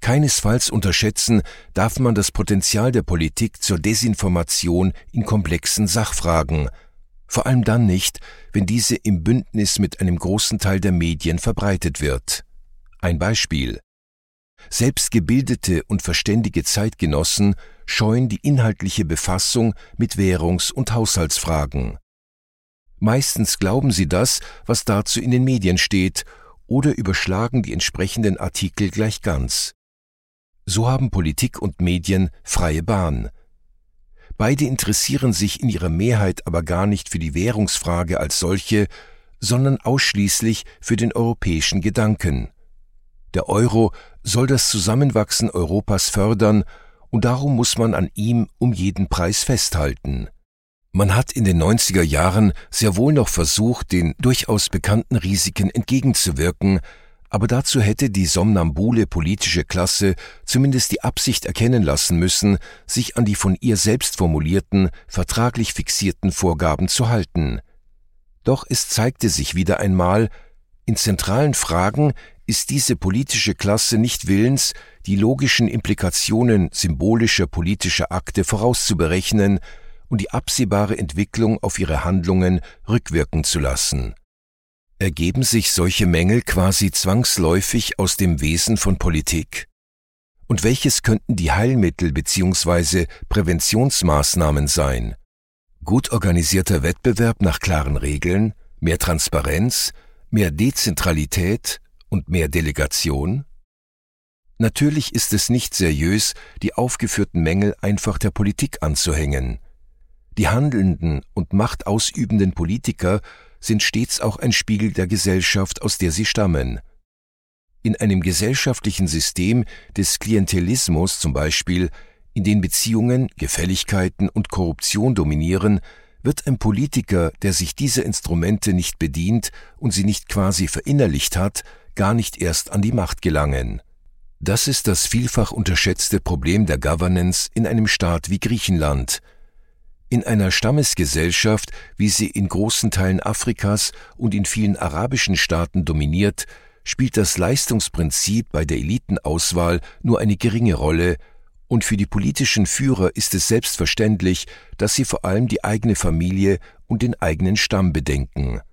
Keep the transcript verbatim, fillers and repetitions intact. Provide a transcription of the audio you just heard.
Keinesfalls unterschätzen darf man das Potenzial der Politik zur Desinformation in komplexen Sachfragen, vor allem dann nicht, wenn diese im Bündnis mit einem großen Teil der Medien verbreitet wird. Ein Beispiel: Selbst gebildete und verständige Zeitgenossen scheuen die inhaltliche Befassung mit Währungs- und Haushaltsfragen. Meistens glauben sie das, was dazu in den Medien steht, oder überschlagen die entsprechenden Artikel gleich ganz. So haben Politik und Medien freie Bahn. Beide interessieren sich in ihrer Mehrheit aber gar nicht für die Währungsfrage als solche, sondern ausschließlich für den europäischen Gedanken. Der Euro soll das Zusammenwachsen Europas fördern, und darum muss man an ihm um jeden Preis festhalten. Man hat in den neunziger Jahren sehr wohl noch versucht, den durchaus bekannten Risiken entgegenzuwirken, aber dazu hätte die somnambule politische Klasse zumindest die Absicht erkennen lassen müssen, sich an die von ihr selbst formulierten, vertraglich fixierten Vorgaben zu halten. Doch es zeigte sich wieder einmal, in zentralen Fragen ist diese politische Klasse nicht willens, die logischen Implikationen symbolischer politischer Akte vorauszuberechnen und die absehbare Entwicklung auf ihre Handlungen rückwirken zu lassen. Ergeben sich solche Mängel quasi zwangsläufig aus dem Wesen von Politik? Und welches könnten die Heilmittel bzw. Präventionsmaßnahmen sein? Gut organisierter Wettbewerb nach klaren Regeln, mehr Transparenz, mehr Dezentralität und mehr Delegation? Natürlich ist es nicht seriös, die aufgeführten Mängel einfach der Politik anzuhängen. Die handelnden und machtausübenden Politiker sind stets auch ein Spiegel der Gesellschaft, aus der sie stammen. In einem gesellschaftlichen System des Klientelismus zum Beispiel, in den Beziehungen, Gefälligkeiten und Korruption dominieren, wird ein Politiker, der sich dieser Instrumente nicht bedient und sie nicht quasi verinnerlicht hat, gar nicht erst an die Macht gelangen. Das ist das vielfach unterschätzte Problem der Governance in einem Staat wie Griechenland. In einer Stammesgesellschaft, wie sie in großen Teilen Afrikas und in vielen arabischen Staaten dominiert, spielt das Leistungsprinzip bei der Elitenauswahl nur eine geringe Rolle, und für die politischen Führer ist es selbstverständlich, dass sie vor allem die eigene Familie und den eigenen Stamm bedenken.